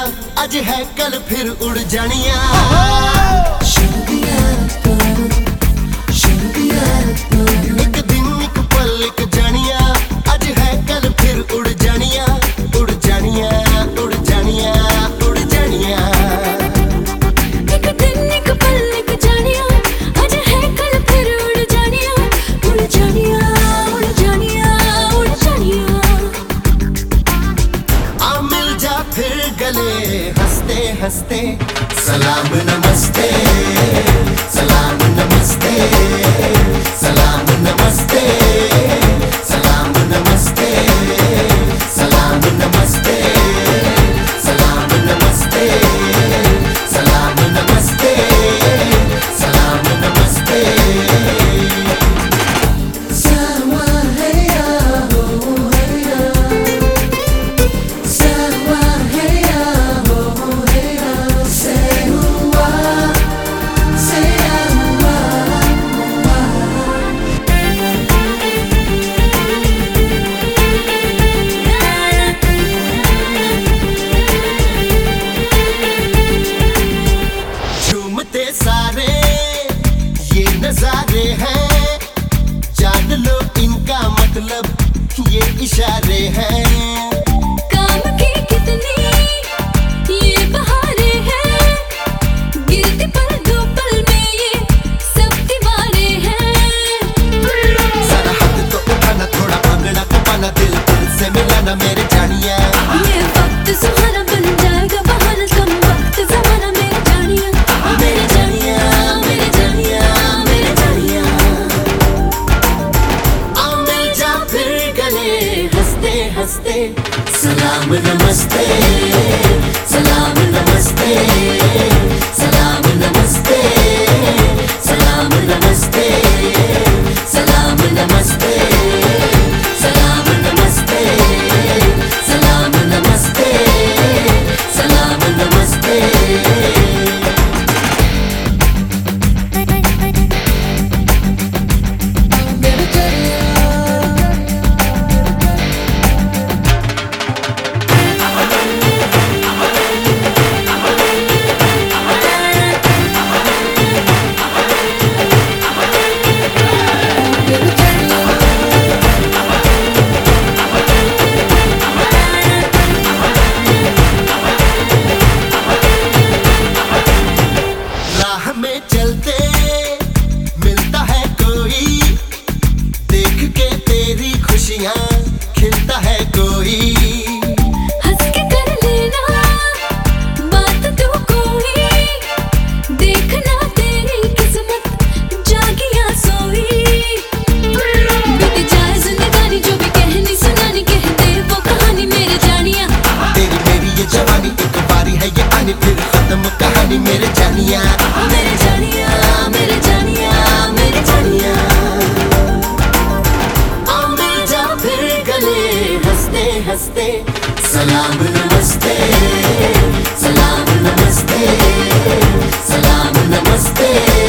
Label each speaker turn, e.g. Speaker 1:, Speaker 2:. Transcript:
Speaker 1: अज है कल फिर उड़ जानिया। एक दिन एक पल एक जानिया, अज है कल फिर उड़ जानिया, उड़ जानिया, उड़ जानिया, उड़ जानिया।
Speaker 2: एक दिन एक पल एक जानिया, अज है कल फिर उड़ जानिया, उड़ जानिया, उड़ जानिया, उड़ जानिया।
Speaker 1: आ मिल जा फिर गले हंसते हंसते, सलाम नमस्ते, सलाम नमस्ते, सलाम नमस्ते, सलाम नमस्ते, सलाम नमस्ते, सलाम नमस्ते, सलाम नमस्ते, सलाम नमस्ते।
Speaker 2: सावा है या हो है या, सावा है या हो है या, से हुआ से हुआ।
Speaker 1: झूमते सारे ये नजारे हैं, जान लो इनका मतलब ये इशारे हैं।
Speaker 2: काम की कितनी ये बहारें हैं, गिरती पल दो पल में ये सब दीवारें हैं।
Speaker 1: सारा हाथ तो उठाना, थोड़ा भागना कपाना, दिल से मिलाना मेरे जानिया।
Speaker 2: ये वक्त सुहाना बन जाएगा बहाना, कम वक्त जमाना मेरे जानिया, मेरे जानिया, मेरे जानिया, मेरे जानिया।
Speaker 1: आ मिल जा फिर गले हंसते हंसते, सलाम नमस्ते, सलाम नमस्ते, सलाम नमस्ते, सलाम नमस्ते, सलाम नमस्ते, सलाम नमस्ते, सलाम नमस्ते, सलाम नमस्ते। राह में चलते मिलता है कोई, देख के तेरी खुशियाँ खिलता है कोई।
Speaker 2: हंस के कर लेना बात तू कोई, देखना तेरी किस्मत जागी या सोई। बीत जाए जिंदगानी जो भी कहनी सुनानी, कह दे वो कहानी मेरे जानिया।
Speaker 1: तेरी मेरी ये जवानी एक बारी है ये आनी, फिर खत्म कहानी मेरे जानिया,
Speaker 2: मेरे जानिया, मेरे जानिया, मेरे जानिया।
Speaker 1: आ मिल जा फिर गले हंसते हंसते, सलाम नमस्ते, सलाम नमस्ते, सलाम नमस्ते।